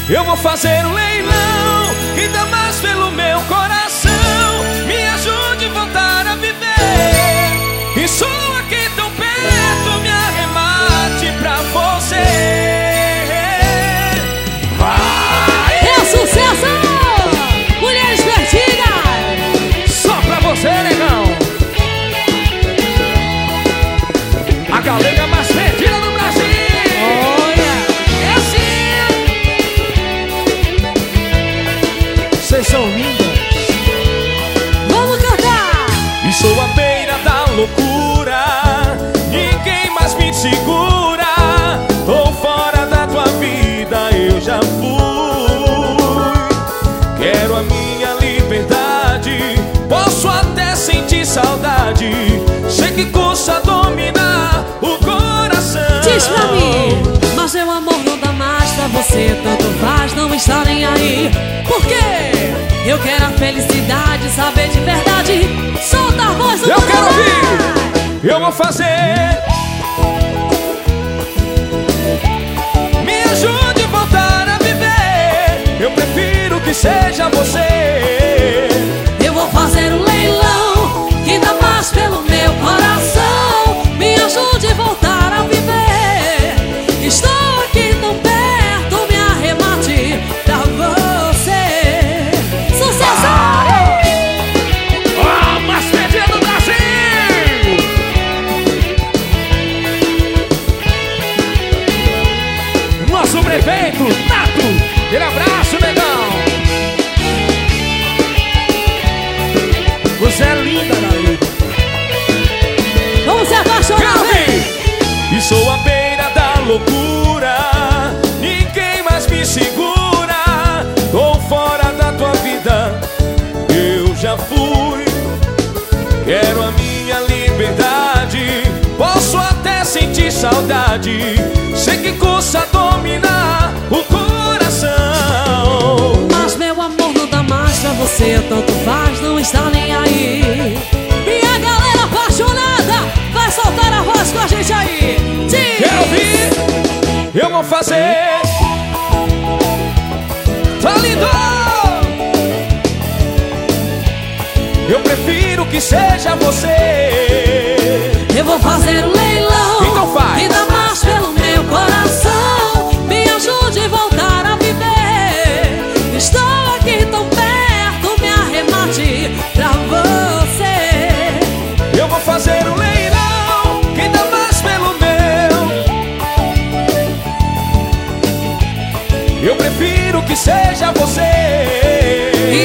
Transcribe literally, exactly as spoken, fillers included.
Eu vou fazer um leilão e dá mais pelo meu coração. Me ajude a voltar a viver. E sou aqui tão perto, me arremate pra você. Vai! É sucesso! Mulheres Vertigas! Só pra você, negão! A galega mais perdida do Brasil! Vocês são lindas. Vamos cantar. E sou à beira da loucura, ninguém mais me segura. Tô fora da tua vida, eu já fui. Quero a minha liberdade, posso até sentir saudade. Sei que custa dominar o coração. Diz pra mim, mas meu amor não dá mais pra você. Tanto faz não estar nem aí. Por quê? Eu quero a felicidade, saber de verdade. Solta a voz do Eu quero ouvir. Eu vou fazer. Me ajude a voltar a viver. Eu prefiro que seja você. Eu vou fazer um leilão que dá mais pelo meu coração. Me ajude a voltar a viver. Estou aqui tão perto, me arremate pra você. Sucesso! Ah, mais perdida do Brasil! Nosso prefeito, Nato! Aquele abraço, negão! Você é linda, garoto! Vamos se apaixonar, vem! E sou à beira da loucura, ninguém mais me segura. Tô fora da tua vida, eu já fui. Quero a minha liberdade, posso até sentir saudade. Sei que custa dominar o coração. Mas meu amor não dá mais pra você. Tanto faz, não está nem aí. E a galera apaixonada vai soltar a voz com a gente aí. Diz. Quero ouvir. Eu vou fazer. Tá lindo! Eu prefiro que seja você. Eu vou fazer um leilão. Então faz. E dá mais pelo meu coração. Me ajude a voltar a viver. Estou aqui tão perto, me arremate pra você. Eu vou fazer um leilão que dá mais pelo meu. Eu prefiro que seja você.